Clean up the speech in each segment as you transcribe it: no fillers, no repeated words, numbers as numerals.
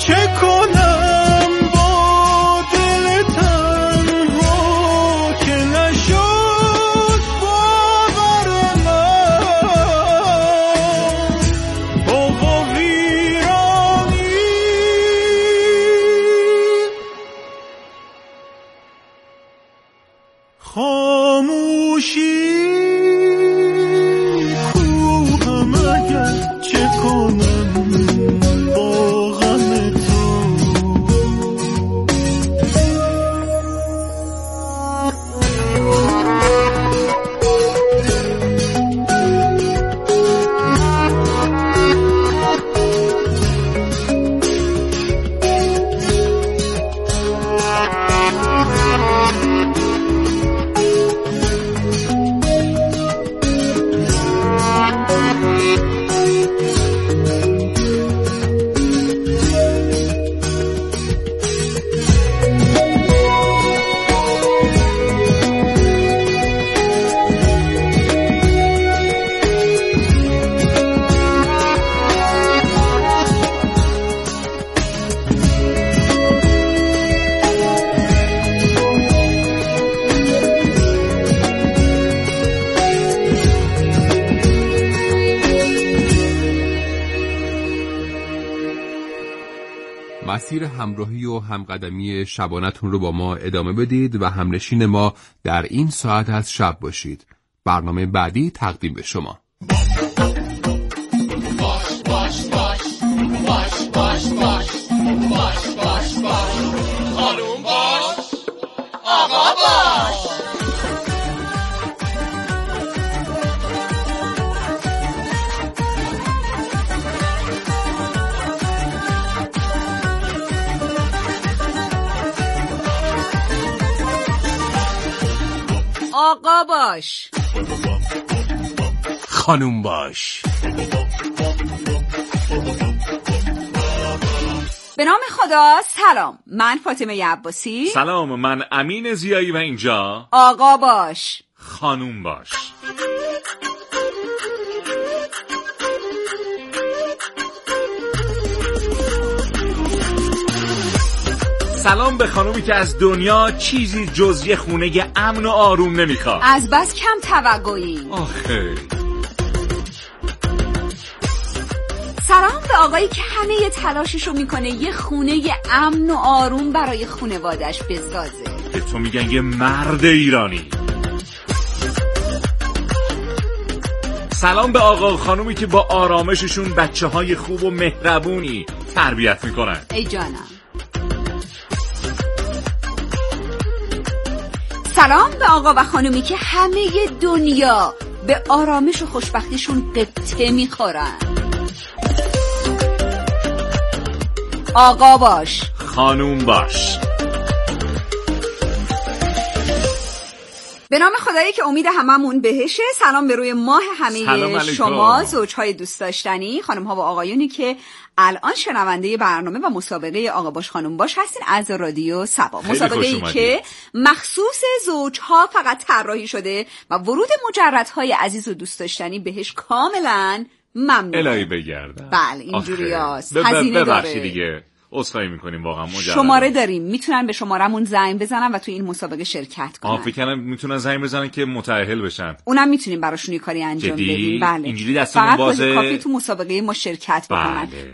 چه کنم با دل تنها که نشد باور من. بابا ویرانی خاموشی کوهم اگر چه کنم با غم تو. مسیر همراهی و همقدمی شبانتون رو با ما ادامه بدید و همنشین ما در این ساعت از شب باشید. برنامه بعدی تقدیم به شما. خانوم باش، آقا باش. آقا باش، خانوم باش. به نام خدا. سلام، من فاطمه عباسی. سلام، من امین زیایی و اینجا آقا باش، خانوم باش. سلام به خانومی که از دنیا چیزی جز یه خونه امن و آروم نمیخواد. از بس کم توقعی. آخه سلام به آقایی که همه تلاششو میکنه یه خونه امن و آروم برای خونوادش بسازه. به تو میگن یه مرد ایرانی. سلام به آقا و خانومی که با آرامششون بچه‌های خوب و مهربونی تربیت میکنن. ای جانم. سلام به آقا و خانومی که همه دنیا به آرامش و خوشبختیشون قطعه میخورن. آقا باش، خانوم باش. به نام خدایی که امید هممون بهشه. سلام به روی ماه همه شما زوجهای دوست داشتنی، خانم ها و آقایونی که الان شنونده برنامه و مسابقه آقا باش خانوم باش هستین از رادیو سبا. مسابقه‌ای که مخصوص زوجها فقط طراحی شده و ورود مجردهای عزیز و دوست داشتنی بهش کاملا ممنوعه. الهی بگردم. بله اینجوریاست. هزینه داره. دیگه عذرخواهی میکنیم واقعا. شماره داریم، میتونن به شمارمون زنگ بزنن و تو این مسابقه شرکت کنن. فکر کنم میتونن زنگ بزنن که متأهل بشن. اونم میتونیم براشون یه کاری انجام بدیم. بله اینجوری دستمون بازه. کافی تو مسابقه ما شرکت بکنن. بله.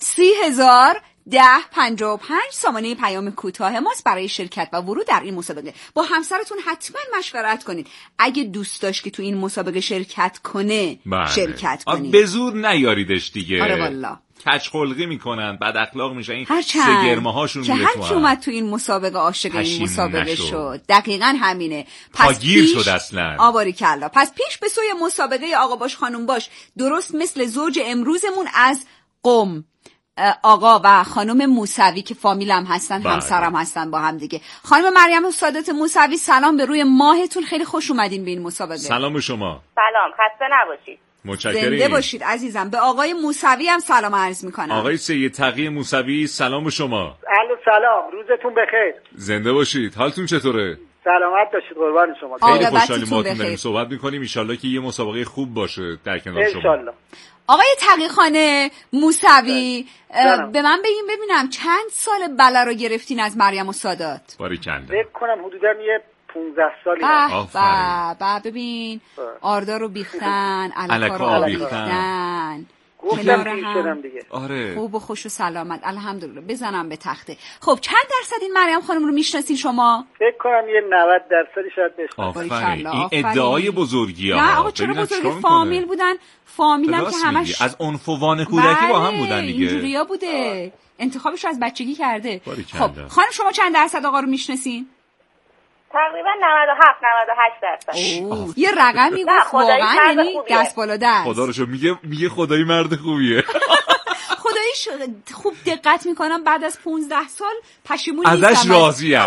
30,1055 سامانه پیام کوتاه ماست برای شرکت و ورود در این مسابقه. با همسرتون حتما مشورت کنید. اگه دوست داشت که تو این مسابقه شرکت کنه شرکت کنید. به زور نیاریدش دیگه. آره والا. کج خلقی میکنن، بد اخلاق میشن، این سگرمه هاشون که هر کی اومد تو این مسابقه عاشق این مسابقه شد. دقیقاً همینه. پس گیر شد اصلا. آباری کلا. پس پیش به سوی مسابقه آقا باش خانوم باش، درست مثل زوج امروزمون از قم، آقا و خانم موسوی که فامیلم هستن، همسرم هستن با هم دیگه. خانم مریم سادات موسوی، سلام به روی ماهتون، خیلی خوش اومدین به این مسابقه. سلام به شما. سلام، خسته نباشید. متشکرم. زنده باشید عزیزم. به آقای موسوی هم سلام عرض میکنم. آقای سید تقی موسوی، سلام به شما. الو سلام، روزتون بخیر. زنده باشید. حالتون چطوره؟ سلامت باشید، قربان شما. خیلی خوشحالیم باهاتون داریم صحبت میکنیم. ان شاءالله که یه مسابقه خوب باشه در کنار شما. ان شاءالله. آقای تقی‌خان موسوی، به من بگیم ببینم چند سال بله رو گرفتین از مریم و سادات؟ باریکنده. فکر کنم حدودا یه 15 سالی. ببین آردا رو بیختن، علکا رو بیختن، کنار هم دیگه. آره. خوب و خوش و سلامت الحمدلله. بزنم به تخته. خب چند درصد این مریم خانم رو میشناسین شما؟ فکر کنم یه 90% شاید بشناسم. آفرین. این ادعای بزرگی ها. نه آقا چرا بزرگی؟ فامیل بودن، فامیلم که همش از عنفوان کودکی با هم بودن دیگه. اینجوریا بوده. انتخابش رو از بچگی کرده. خب خانم شما چند درصد آقا رو میشناسین؟ تقریبا 97-98%. یه رقمی گفت واقعا، یعنی دست بالا دست. خدا رو شو میگه خدایی مرد خوبیه. خداییش خوب دقت میکنم بعد از 15 سال پشیمون نیستم ازش راضیم.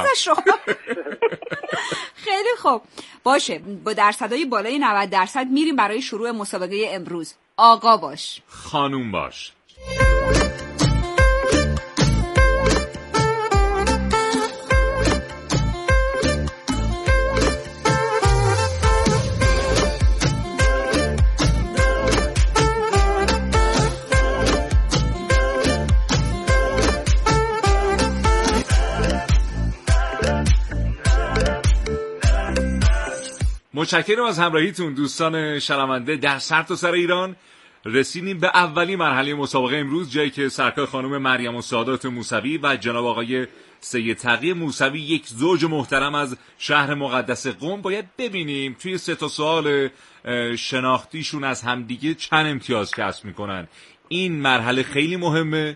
خیلی خوب باشه، با درصدای بالای 90% میریم برای شروع مسابقه امروز. آقا باش، خانوم باش. متشکرم از همراهیتون دوستان شنونده در سرتاسر ایران. رسیدیم به اولی مرحله مسابقه امروز، جایی که سرکار خانم مریم و سادات موسوی و جناب آقای سید تقی موسوی، یک زوج محترم از شهر مقدس قم، باید ببینیم توی 3 تا سوال شناختیشون از همدیگه چند امتیاز کسب میکنن. این مرحله خیلی مهمه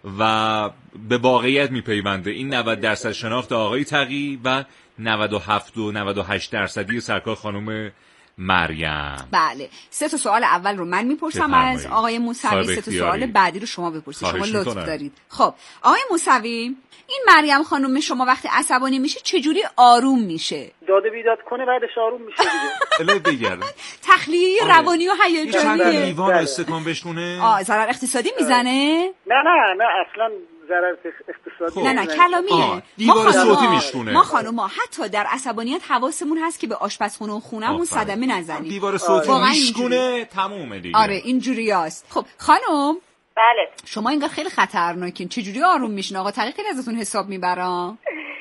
و به واقعیت میپیونده. این 90% شناخت آقای تقی و 97 و 98% سرکار خانم مریم. بله 3 تا سوال اول رو من میپرسم از آقای موسوی، 3 تا سوال بعدی رو شما بپرسید. شما لطف دارید. خب آقای موسوی، این مریم خانم شما وقتی عصبانی میشه چجوری آروم میشه؟ داد و بیداد کنه بعدش آروم میشه دیگه. اله بگردم تخلیه روانی و هیجانیه. چند لیوان استکان بشکونه؟ ضرر اقتصادی میزنه؟ نه اصلا ضرر اقتصادی نه کلامیه. دیوار صوتی میشکونه. ما خانوما حتی در عصبانیت حواسمون هست که به آشپزخونه و خونمون صدمه نزنیم. دیوار صوتی میشکونه تمومه دیگه. آره اینجوریاست. خب خانم، بله شما انگار خیلی خطرناکین. چجوری آروم میشین؟ آقا طریق خیلی ازتون حساب میبرم.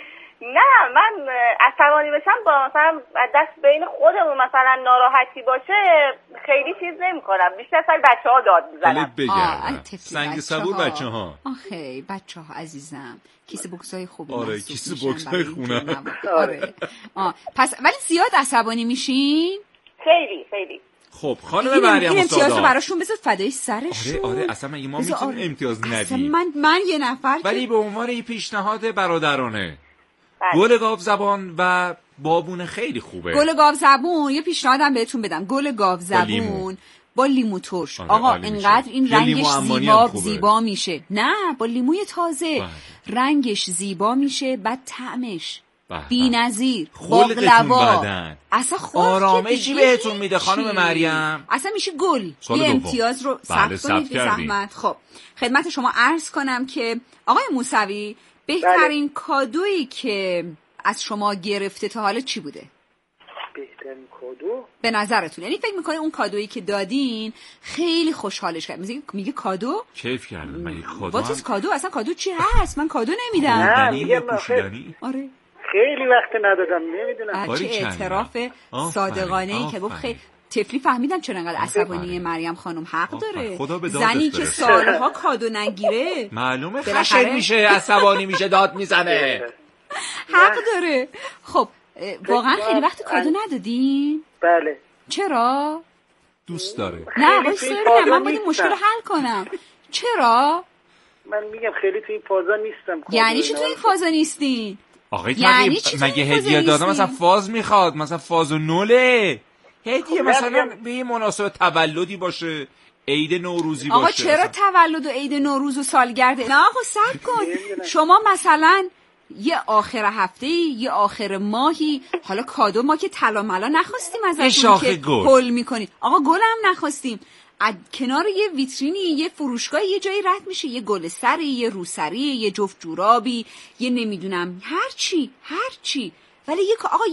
نه من عصبانی بشم با مثلا دست بین خودمون مثلا ناراحتی باشه خیلی چیز نمی‌کنم، بیشتر سر بچه‌ها داد میزنم. سنگ صبور بچه‌ها. آخه بچه‌ها عزیزم کیسه بوکسای خوبی. آره کیسه بوکسای خونه. آره پس ولی زیاد عصبانی میشین؟ خیلی. خب خانم مریم این امتیاز رو براشون بذار فدای سرشون. آره اصلا ما میتونیم امتیاز ندیم. من یه نفر ولی به عنوان یه پیشنهاد برادرانه، گل گاو زبان و بابون خیلی خوبه. گل گاو زبون یه پیشنهادم بهتون بدم. گل گاو زبون با لیمو ترش. آقا اینقدر این رنگش زیبا میشه. نه با لیموی تازه رنگش زیبا میشه، بعد طعمش بی‌نظیر. باقلوا اصلا آرامشی بهتون میده خانم مریم. اصلا میشه گل. یه امتیاز رو ثبت کنید بی زحمت. خب خدمت شما عرض کنم که آقای موسوی بهترین کادویی که از شما گرفته تا حالا چی بوده؟ بهترین کادو به نظرتون، یعنی فکر میکنه اون کادویی که دادین خیلی خوشحالش کرد؟ میگه کادو کیف کردم. من کادو واتس کادو اصلا کادو چی هست؟ من کادو نمیدم. نه میگم آره خیلی وقت ندادم نمیدونم. چه اعتراف صادقانه‌ای که گفت. خیلی طفلی فهمیدن چرا انقدر عصبانی مریم خانم. حق داره. زنی که سالها کادو نگیره معلومه خشن میشه، عصبانی میشه، داد میزنه. حق داره. خب واقعا خیلی وقت کادو ندادین؟ بله. چرا؟ دوست داره. نه واسه من باید مشکل رو حل کنم. چرا؟ من میگم خیلی تو این فازا نیستم. یعنی چی تو این فازا نیستین؟ آقای یعنی مگه هدیه دادم مثلا فاز میخواد؟ مثلا فاز و نوله هدیه مثلا به یه مناسبت تولدی باشه، عید نوروزی باشه. آقا چرا تولد و عید نوروز و سالگرد؟ نه آقا صبر کن. شما مثلا یه آخر هفته، یه آخر ماهی، حالا کادو ما که طلا ملا نخواستیم ازتون که گل میکنید. آقا گل هم نخواستیم. از کنار یه ویترینی، یه فروشگاهی یه جایی رد میشه، یه گل سری، یه روسری، یه جفت جورابی، یه نمیدونم هر چی. ولی آقا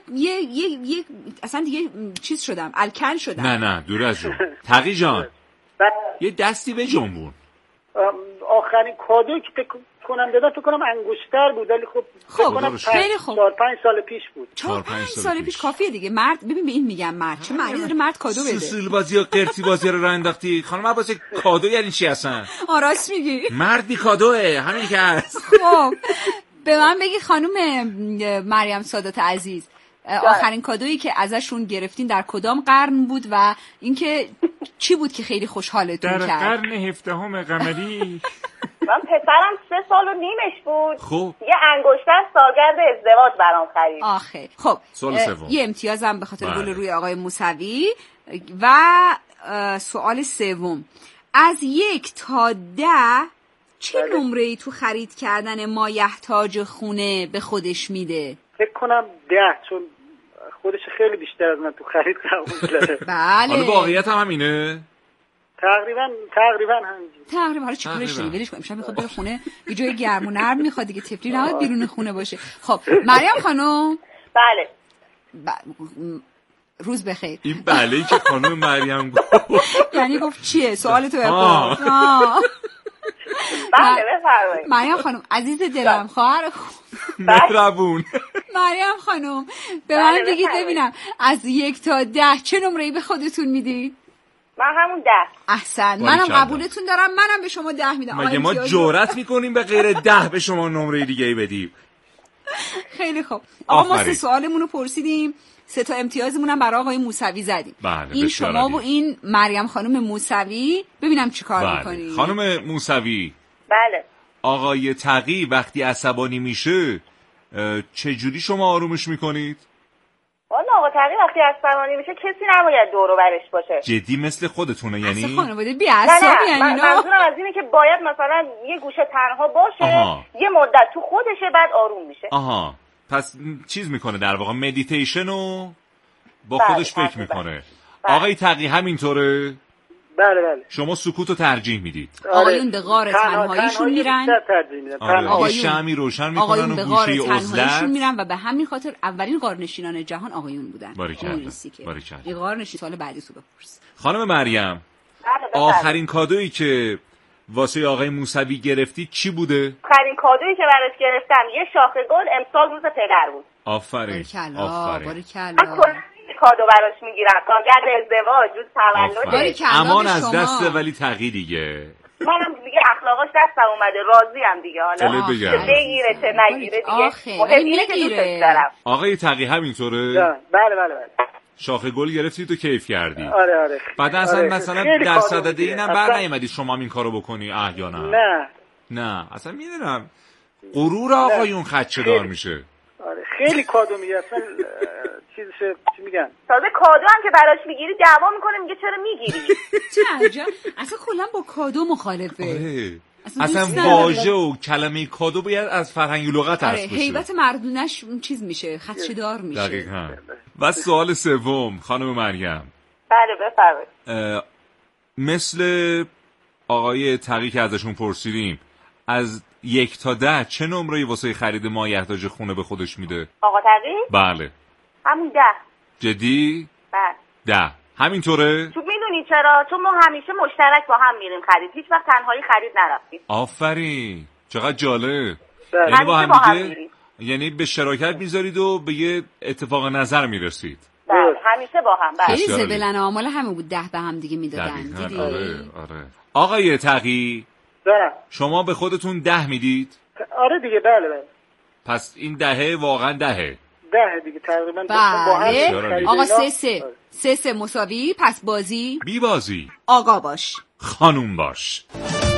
یه اصلا دیگه چیز شدم، الکل شدم. نه دور از جون. تقی جان یه دستی به جنبون. آخرین کادویی که فکر کنم انگشتر بود، ولی خب خیلی خوب 4-5 سال پیش بود. 4-5 سال پیش کافیه دیگه. مرد ببین به این میگم مرد چه معنی داره مرد کادو بده؟ سوسول بازی یا قرتی بازی رو انداختی خانم عباسی. کادو یعنی چی اصلا؟ راست میگی، مرد بی کادوه همین که هست. خب به من بگی خانم مریم سادات عزیز، آخرین کادویی که ازشون گرفتین در کدام قرن بود و اینکه چی بود که خیلی خوشحالتون کرد؟ در قرن 17 قمری. من پسرم 3 سال و نیمش بود. خب یه انگشتر سالگرد ازدواج برام خرید. آخه خب یه امتیازم به خاطر گل روی آقای موسوی. و سوال سوم، از 1 تا 10 چه نمره‌ای تو خرید کردن مایحتاج خونه به خودش میده؟ فکر کنم 10، چون خودش خیلی بیشتر از من تو خرید قبول داره. بله. حالا واقعیت هم همینه؟ تقریبا همینجوری. تقریبا. حالا چیکارش داری؟ ولش کن. امشب میخواد بره خونه، یه جای گرم و نرم میخواد دیگه، طفلی نباید بیرون خونه باشه. خب مریم خانم. بله. روز بخیر. این بله‌ای که خانم مریم گفت یعنی گفت چیه؟ سوالتو بپرس. بله بفرمایید. مریم خانم عزیز دلم، خواهر مهربون. مریم خانم به من بگید ببینم از 1 تا 10 چه نمره‌ای به خودتون میدید؟ من همون 10. احسن. منم قبولتون دارم، منم به شما 10 میدم. مگه ما جرأت میکنیم به غیر 10 به شما نمره دیگه ای بدیم؟ خیلی خوب آقا، ما 3 سوالمون رو پرسیدیم، 3 تا امتیازمون هم برای آقای موسوی زدیم. بله، این شما و این مریم خانم موسوی. ببینم چی کار میکنید. خانم موسوی. بله. آقای تقی وقتی عصبانی میشه چجوری شما آرومش میکنید؟ والا آقا تقی وقتی عصبانی میشه کسی نباید دور و برش باشه. جدی مثل خودتونه یعنی؟ اصلا خانواده بی اعصابی یعنی. منظورم از اینه که باید مثلا یه گوشه تنها باشه. یه مدت تو خودشه بعد آروم میشه. پس چیز میکنه در واقع، مدیتیشن و با خودش فکر میکنه. آقای تقی همینطوره؟ بله. شما سکوتو ترجیح میدید؟ آقایون به غار تنهاییشون میرن. آقایون شمعی روشن میکنن و گوشه عزلت میرن و به همین خاطر اولین غارنشینان جهان آقایون بودن. باریکلا. این غارنشین سال بعدی تو بپرس. خانم مریم، آخرین کادویی که واسه آقای موسوی گرفتی چی بوده؟ آخرین کادویی که براش گرفتم یه شاخه گل، امسال روز پدر بود. آفرین. کادو براش میگیرم، سالگرد ازدواج، روز تولدش. امان از دست ولی تقی دیگه. منم دیگه اخلاقاش دستم اومده، راضیم دیگه. حالا چه بگیره چه نگیره دیگه مهم اینه که دوستش دارم. آقای تقی همینطوره؟ بله. شاخه گل گرفتی تو کیف کردی؟ آره. بعد اصلا مثلا در صدد اینم بر نیومدی شما هم این کارو بکنی؟ احیانا نه اصلا میدونم غرور آقایون خدشه دار میشه. آره خیلی کادو میگه اصلا چی میگن؟ تازه کادو هم که براش میگیری دعوا میکنه، میگه چرا میگیری؟ چه عجب. اصلا کلا با کادو مخالفه. اصلا واژه و کلمه کادو باید از فرهنگ و لغت هست باشه. هیبت مردونش چیز میشه، خدشه دار میشه. دقیقاً. و سوال سوم خانم مریم. بله بفرمایید. مثل آقای تقی که ازشون پرسیدیم، از 1 تا 10 چه نمره‌ای واسه خرید مایحتاج خونه به خودش میده؟ آقا تقی؟ بله. همون 10. جدی؟ بله. 10. همینطوره؟ تو میدونی چرا؟ چون ما همیشه مشترک با هم میریم خرید، هیچ وقت تنهایی خرید نرفتیم. آفرین، چقدر جالب. یعنی با هم میریم. یعنی به شراکت میذارید و به یه اتفاق نظر میرسید. بله همیشه با هم. بله. خیلی زبلن آمال همه بود، 10 به هم دیگه میدادن. دیدی؟ آره. آقای تقی شما به خودتون 10 میدید؟ آره دیگه. بله. پس این 10 واقعا 10 دیگه تقریبا. بله. آقا 3 مساوی. پس بازی بی بازی. آقا باش خانوم باش.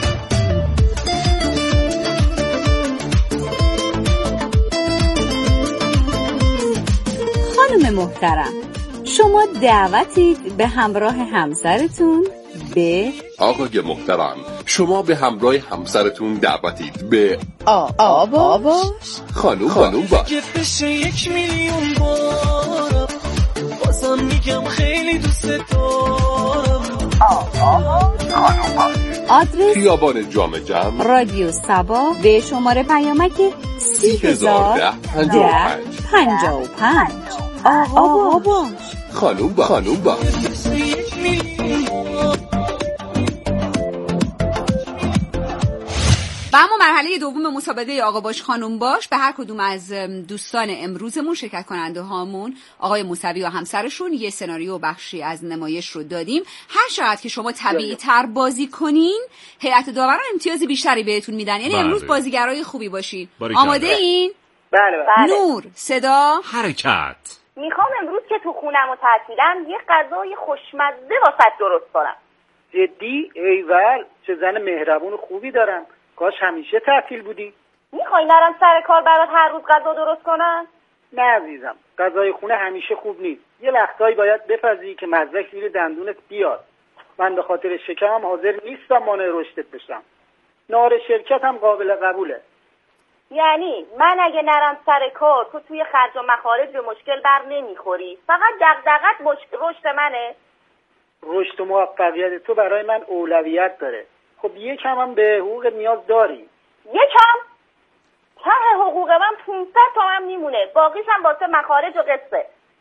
خانم محترم، شما دعوتید به همراه همسرتون به آقای محترم، شما به همراه همسرتون دعوتید به آقا باش خانوم باش. بشه 1 میلیون بار بازم میگم خیلی دوست دارم. خانوم باش. آدرس خیابان جام جم، رادیو صبا، به شماره پیامک 301055. آقا باش خانوم باش. و اما مرحله دوم مسابقه آقا باش خانم باش، به هر کدوم از دوستان امروزمون شرکت کننده هامون آقای موسوی و همسرشون یه سناریو و بخشی از نمایش رو دادیم. هر چقدر که شما طبیعی تر بازی کنین هیئت داوران امتیاز بیشتری بهتون میدن. یعنی امروز بازیگرای خوبی باشین. آماده این؟ بله. نور، صدا، حرکت. میخوام امروز که تو خونم و تعطیلم یه غذای خوشمزه واسه درست کنم. جدی؟ ایول، چه زن مهربون و خوبی دارم. کاش همیشه تعطیل بودی. میخوای نرم سر کار برات هر روز غذا درست کنم؟ نه عزیزم، غذای خونه همیشه خوب نیست. یه لحظه‌ای باید بپذیری که مزه‌اش زیر دندونت بیاد. من به خاطر شکمم حاضر نیستم مانع رشدت بشم. نار شرکت هم قابل قبوله. یعنی من اگه نرم سر کار تو توی خرج و مخارج به مشکل بر نمیخوری، فقط دغدغت رشد منه؟ رشد و موفقیت تو برای من اولویت داره. خب یکم هم به حقوق نیاز داری. یکم؟ ته حقوق من 500 تومن میمونه، باقیش هم واسه مخارج و قسطه.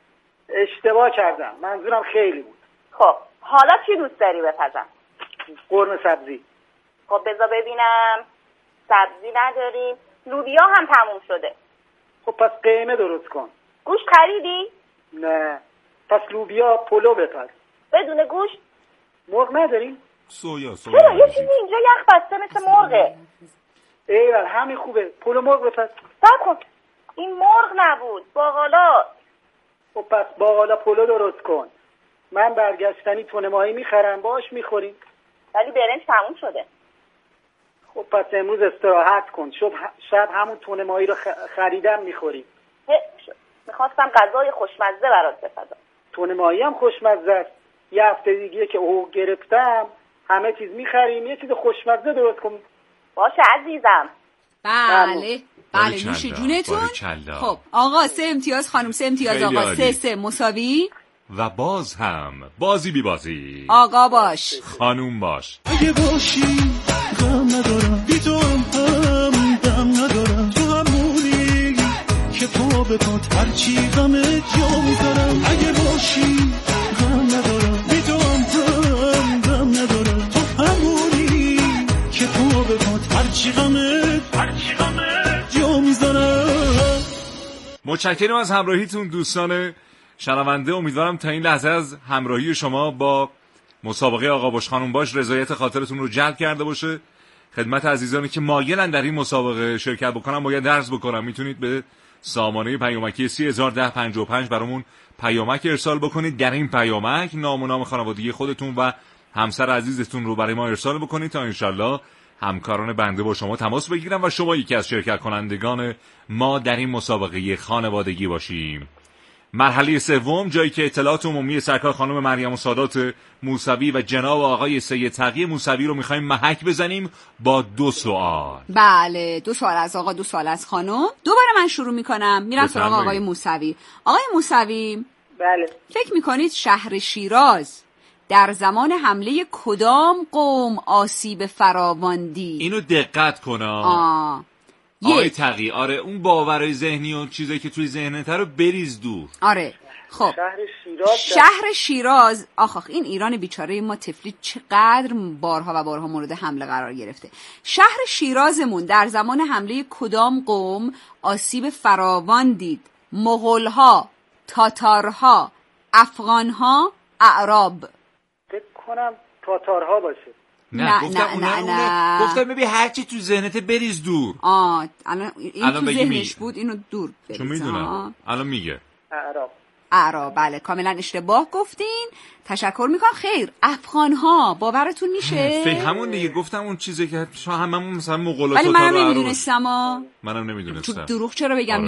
اشتباه کردم، منظورم خیلی بود. خب حالا چی دوست داری بپزم؟ قرمه سبزی. خب بذار ببینم. سبزی نداریم، لوبیا هم تموم شده. خب پس قیمه درست کن. گوشت خریدی؟ نه. پس لوبیا پلو بپز. بدون گوشت؟ مرغ نداریم؟ سویا چرا یه چیزی اینجا یخ بسته مثل مرغه. ایول همین خوبه، پلو مرغ بپز. صبر کن، این مرغ نبود، باقالا. خب پس باقالا پلو درست کن. من برگشتنی تونه ماهی میخرم، باش میخوریم. ولی برنج تموم شده. خب پس امروز استراحت کن، شب همون تونه ماهی رو خریدم میخوریم. میخواستم غذای خوشمزه برات بپزم. تونه ماهی هم خوشمزه است. یه هفته دیگه که حقوق گرفتم همه چیز میخریم، یه چیز خوشمزه درست کن. باشه عزیزم. بله نوش جونتون. خب آقا 3 امتیاز، خانم 3 امتیاز، آقا 3 مساوی. و باز هم بازی بی بازی. آقا باش خانوم باش. اگه باشی غم ندارم، بی تو هم دم ندارم، تو همونی که پا به پات هرچی غم جا میذارم. اگه باشی غم ندارم، بی تو هم دم ندارم، تو همونی که پا به پات هرچی غم جا میذارم. متشکرم از همراهیتون دوستان شنونده. امیدوارم تا این لحظه از همراهی شما با مسابقه آقا باش خانم باش رضایت خاطرتون رو جلب کرده باشه. خدمت عزیزانی که مایلن در این مسابقه شرکت بکنن باید عرض بکنم میتونید به سامانه پیامکی 301055 برامون پیامک ارسال بکنید. در این پیامک نام و نام خانوادگی خودتون و همسر عزیزتون رو برای ما ارسال بکنید تا انشالله همکاران بنده با شما تماس بگیرن و شما یکی از شرکت کنندگان ما در این مسابقه خانوادگی باشیم. مرحله سوم، جایی که اطلاعات عمومی سرکار خانم مریم سادات موسوی و جناب آقای سید تقی موسوی رو میخوایم محک بزنیم با 2 سوال. بله 2 سوال از آقا 2 سوال از خانم. دوباره من شروع میکنم، میرم سراغ آقای موسوی. آقای موسوی بله. فکر میکنید شهر شیراز در زمان حمله کدام قوم آسیب فراوان دید؟ اینو دقت کن. آقای تقی، آره اون باورای ذهنی و چیزایی که توی ذهنت رو بریز دور. آره خب شهر شیراز آخ این ایران بیچاره ما تفلی چقدر بارها و بارها مورد حمله قرار گرفته. شهر شیرازمون در زمان حمله کدام قوم آسیب فراوان دید؟ مغول‌ها، تاتارها، افغان‌ها، اعراب. فکر کنم تاتارها باشه. نه گفتم ببین هرچی تو ذهنت بریز دور. الان این تو ذهنش بود، اینو دور بریز. چون میدونم الان میگه اعراب. بله کاملا اشتباه گفتین، تشکر میکنم. خیر، افغان‌ها باورتون میشه؟ همون دیگه گفتم اون چیزی که هممون مثلا مغول‌ها ولی منم نمیدونستم. منم نمیدونستم. دروغ چرا بگم؟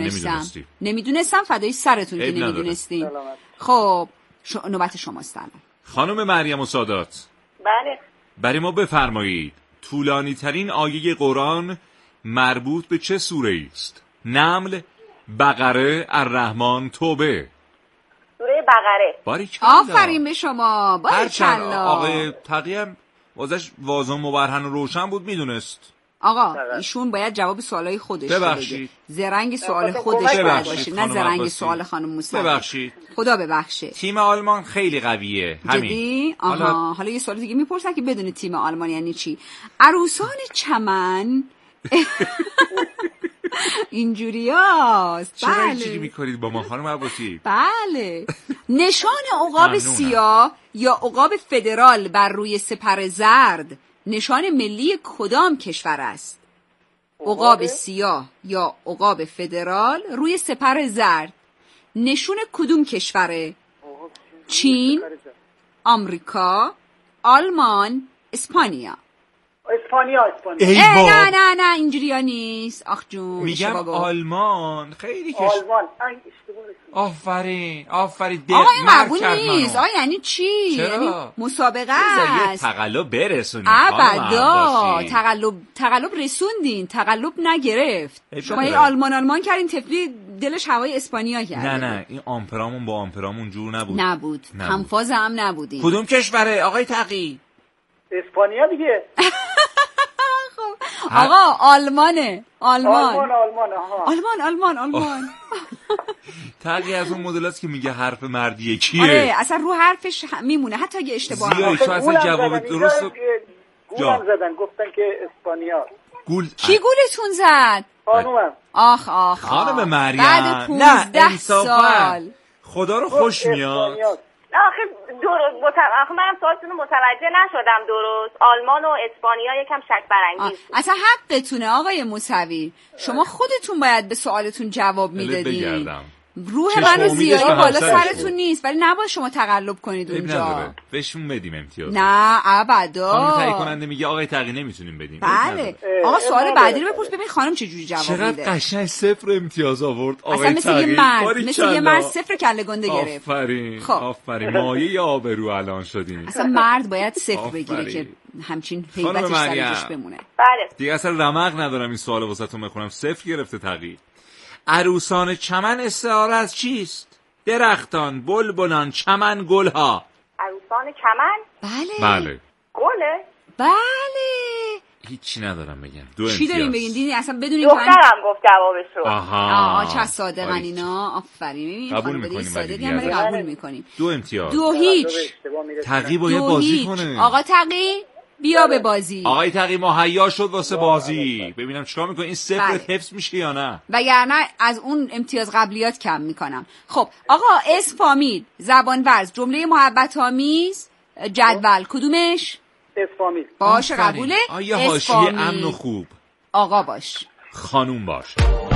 نمیدونستم فدای سرتون که نمیدونستین. خب نوبت شماست الان. خانم مریم سادات. بله. برای ما بفرمایید طولانی ترین آیه قرآن مربوط به چه سوره است؟ نمل، بقره، الرحمن، توبه. سوره بقره. آفرین به شما. باریکلا. آقای تقی هم وازش واضح مبرهن و روشن بود، میدونست. آقا ایشون باید جواب سوالای خودش بده. زرنگ سوال خودش باید باشه، نه زرنگ سوال خانم موسوی. ببخشید. خدا ببخشه. تیم آلمان خیلی قویه. همین. حالا یه سوال دیگه میپرسن که بدون تیم آلمان یعنی چی؟ عروسان چمن اینجوریاست. چرا اینجوری میکنید با ما خانم عباسی؟ بله. نشان عقاب سیاه یا عقاب فدرال بر روی سپر زرد نشان ملی کدام کشور است؟ عقاب سیاه یا عقاب فدرال روی سپر زرد نشون کدوم کشوره؟ چین، آمریکا، آلمان، اسپانیا. اسپانیا. نه اینجوری ها نیست. آخ جون میگم آلمان. خیلی آلمان. آفرین آقا این قبول نیست. آقا یعنی چی؟ یعنی مسابقه است. تقلب برسونید. ابدا تقلب رسوندین، تقلب نگرفت. شما یه آلمان کردین، تفلی دلش هوای اسپانیا کرد. نه این آمپرامون با آمپرامون جور نبود. همفاز هم نبودین. کدوم کشوره آقای تقی؟ اسپانیا دیگه. آقا آلمان. تقی از اون مدلاست که میگه حرف مردیه کیه؟ آره اصلا رو حرفش میمونه حتی اگه اشتباه زیایی تو اصلا جواب درست گولم زدن گفتن که اسپانیا. کی گولتون زد؟ خانومم. آخ خانم مریم بعد 15 سال خدا رو خوش میاد. آخه منم سوالتون رو متوجه نشدم درست. آلمان و اسپانیا یکم شک برانگیز. اصلا حقتونه آقای موسوی، شما خودتون باید به سوالتون جواب میدادین. روح منو زیادی بالا سرتون نیست، ولی نباید شما تقلب کنید اونجا. بهشون بدیم امتیاز. نه ابدا. خانم تایید کننده میگه آقای تقی نمیتونیم بدیم. بله. آقا سوال بعدی رو بپرس ببین خانم چه جوری جواب میده. چقدر قشنگ 0 امتیاز آورد آقای تقی. مثل یه مرد 0 کله گنده گرفت. آفرین. مایه آبرو الان شدین. اصلا مرد باید 0 بگیره که همچین هیبتش سرش بمونه. بله. دیگه اصلا رمق ندارم این سوالو واسهتون بخونم. 0 گرفته تقی. عروسان چمن استعاره از چیست؟ درختان، بلبلان، چمن، گلها. عروسان چمن؟ بله. گله؟ بله. هیچی ندارم بگم. 2 امتیاز. چی داریم بگین دیدین اصلا بدونین دخترم گفت جوابش رو. آها. چه صادقن اینا. آفرین. قبول می‌کنیم صادقی هم قبول می‌کنیم. 2 امتیاز. 2 هیچ. تقی باید بازی کنه. آقا تقی بیا به بازی. آقای تقی مهیا شد واسه بازی. ببینم چیکار می‌کنی. این 0 حفظ میشه یا نه؟ وگرنه از اون امتیاز قبلیات کم میکنم. خب آقا اسم فامیل زبان ورز جمله محبت آمیز جدول کدومش؟ اسم فامیل. باشه قبوله. آیا حاشیه امن و خوب؟ آقا باش. خانوم باش.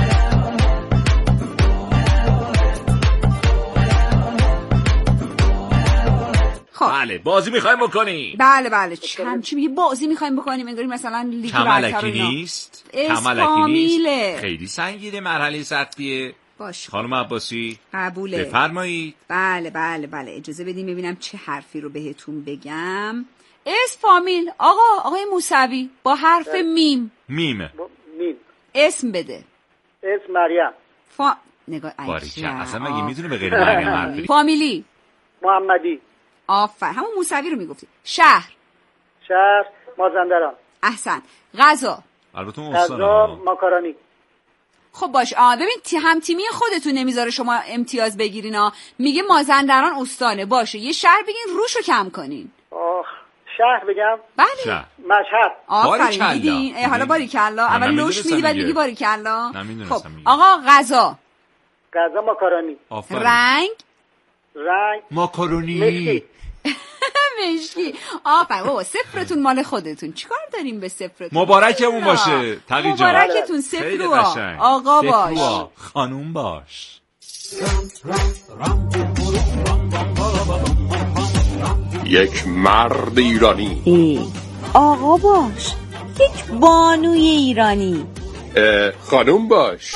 خب. بله بازی میخوایم بکنیم. بله چی میگی بازی میخوایم بکنیم؟ انگاری مثلا لیگ برتر نیست. فامیله. خیلی سنگینه، مرحله سختیه. باش. خانم عباسی قبوله. بفرمایید. بله اجازه بدیم ببینم چه حرفی رو بهتون بگم. اسم فامیل آقای موسوی با حرف میم. میم. اسم بده. اسم مریم. نگاه اصلا مگه میتونه به غیر مریم حرف بزنه؟ فامیلی محمدی. آفر همون موسوی رو میگفتی. شهر مازندران. احسن. غذا البته غذا ماکارونی. خب باش. ببین هم تیمی خودتون نمیذاره شما امتیاز بگیرین. میگه مازندران استانه. باشه یه شهر بگین روشو کم کنین. شهر بگم؟ بله. مشهد. آفرین دیدین. حالا باریکلا. اول لوش میدی بعد میگی باریکلا. خب آقا غذا ماکارونی. رنگ ماکارونی. مشکی. آفرین بابا 0 مال خودتون. چیکار داریم به 0؟ مبارکمون باشه تقی جان. مبارکتون 0. آقا باش. خانوم باش. یک مرد ایرانی. آقا باش. یک بانوی ایرانی. خانوم باش.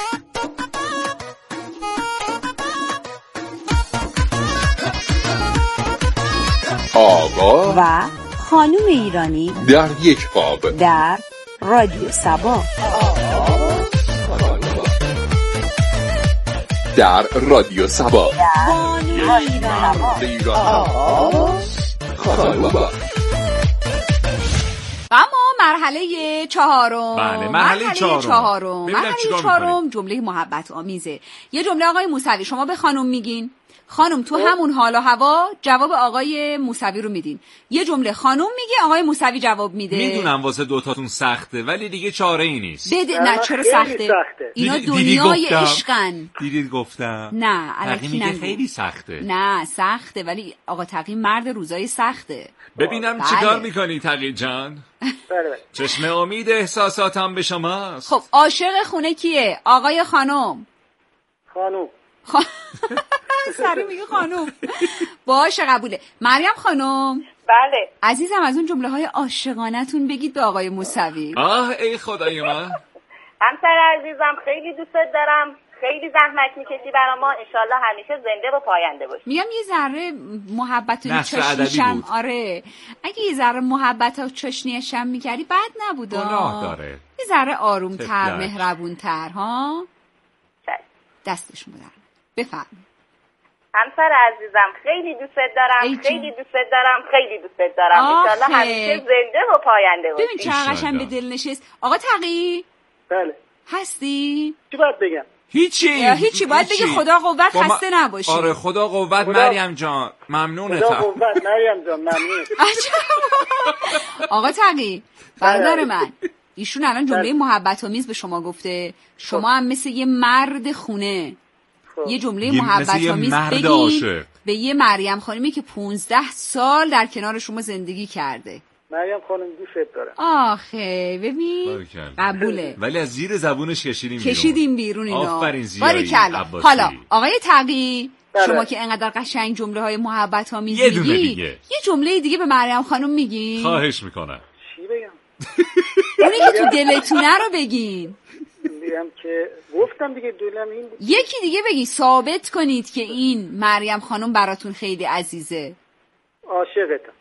آقا و خانوم ایرانی در یک قاب در رادیو سبا. در رادیو سبا. بانوی ایرانی. اما مرحله چهارم. بله مرحله چهارم. مرحله چهارم جمله محبت آمیزه. یه جمله آقای موسوی شما به خانم میگین، خانم تو همون حال و هوا جواب آقای موسوی رو میدین. یه جمله خانم میگه آقای موسوی جواب میده. میدونم واسه دوتاتون سخته ولی دیگه چاره ای نیست. نه چرا سخته؟ اینا دنیای عشقن. دیدید گفتم نه الکی میگه خیلی سخته. نه سخته ولی آقا تقی مرد روزای سخته. ببینم چیکار میکنی تقی جان؟ چشم امید احساساتم به شماست. خب عاشق خونه کیه؟ آقای خانم. خانم. سری میگه خانم. باشه قبوله. مریم خانم. بله عزیزم از اون جمله های عاشقانه‌تون بگید به آقای موسوی. ای خدای من. همسر عزیزم خیلی دوستت دارم، خیلی زحمت میکشی برای ما، انشالله همیشه زنده و پاینده باشی. میگم یه ذره محبت و چشنیشم. آره اگه یه ذره محبت و چشنیشم میکردی بد نبود. گناه داره. یه ذره آرومتر مهربونتر ها. دستش مدرم. بفرمایید. همسر عزیزم خیلی دوستت دارم، خیلی دوستت دارم، خیلی دوستت دارم، انشالله همیشه زنده و پاینده باشی. ببین چقدر قشنگ به دل نشست. آقا تقی. بله هستی؟ چی باید بگم؟ هیچی باید بگی خدا قوت خسته نباشی. آره خدا قوت مریم جان ممنونتم. خدا قوت مریم جان ممنون. آقا تقی برادر من ایشون الان جمله محبت آمیز به شما گفته، شما هم مثل یه مرد خونه یه جمله محبت آمیز بگید به یه مریم خانمی که 15 سال در کنار شما زندگی کرده. مریم خانم دوست دارم. آخه ببین قبوله. ولی از زیر زبونش کشیدیم بیرون اینا. آفرین زیایی عباسی. حالا آقای تقی شما که انقدر قشنگ جمله های محبت آمیز میگی یه جمله دیگه به مریم خانم میگی؟ خواهش میکنم. چی بگم؟ اونی که تو دلتونه رو بگین. میگم که گفتم دیگه دلم این بود. یکی دیگه بگی ثابت کنید که این مریم خانم براتون خیلی عزیزه. عاشقتم.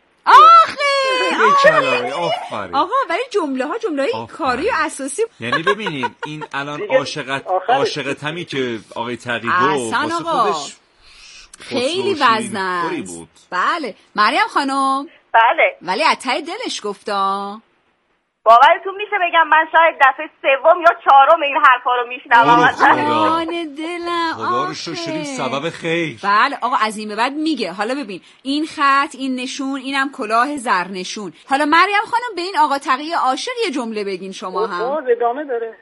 آقا ولی جمله های کاری و اساسی. یعنی ببینید این الان عاشقتمی که آقای تقی گفت واسه خودش خیلی وزنه بود. بله مریم خانم. بله ولی از ته دلش گفتا. باورتون میشه بگم من شاید دفعه سوم یا چهارم این حرفا رو میشنوم. دلم خدا رو شکر سبب خیر. بله آقا از این به بعد میگه. حالا ببین این خط، این نشون، اینم کلاه زرنشون. حالا مریم خانم به این آقا تقی عاشق یه جمله بگین شما هم. ادامه داره.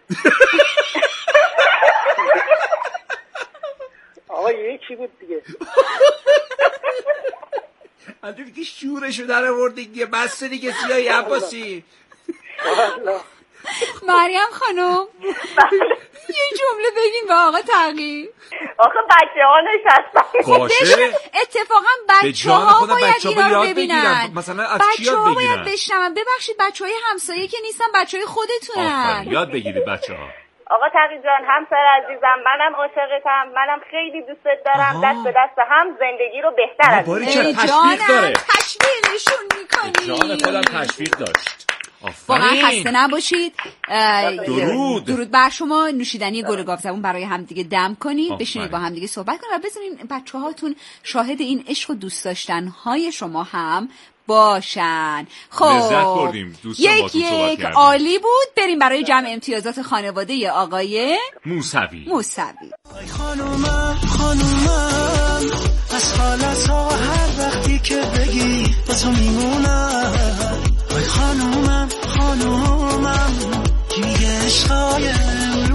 آقا یکی بود دیگه. البته که شورشو در آورد دیگه. بس دیگه سیاهی عباسی. مریم خانم یه جمله بگین به آقا تقی. آخه بچه ها نشستن. باشه اتفاقا بچه ها باید اینا رو ببینن. مثلا از بچه ها باید بشنون. ببخشید بچه های همسایه که نیستن، بچه های خودتونن. یاد بگیرید بچه ها. آقا تقی جان همسر عزیزم منم عاشقتم، منم خیلی دوستت دارم. دست به دست هم زندگی رو بهتر از این. تشویق داره. تشویقشون میکنی. جان خودم تشویق داشت. واقعا خسته نباشید. درود بر شما. نوشیدنی گل گاو زبون برای همدیگه دم کنید، بشینید با همدیگه صحبت کنید و بذارین بچه‌هاتون شاهد این عشق و دوست داشتن های شما هم باشن. خب یک عالی بود. بریم برای جمع امتیازات خانواده آقای موسوی. خانومم از حالت ها هر وقتی که بگی با تو میمونم. خانومم کی میگه عشقای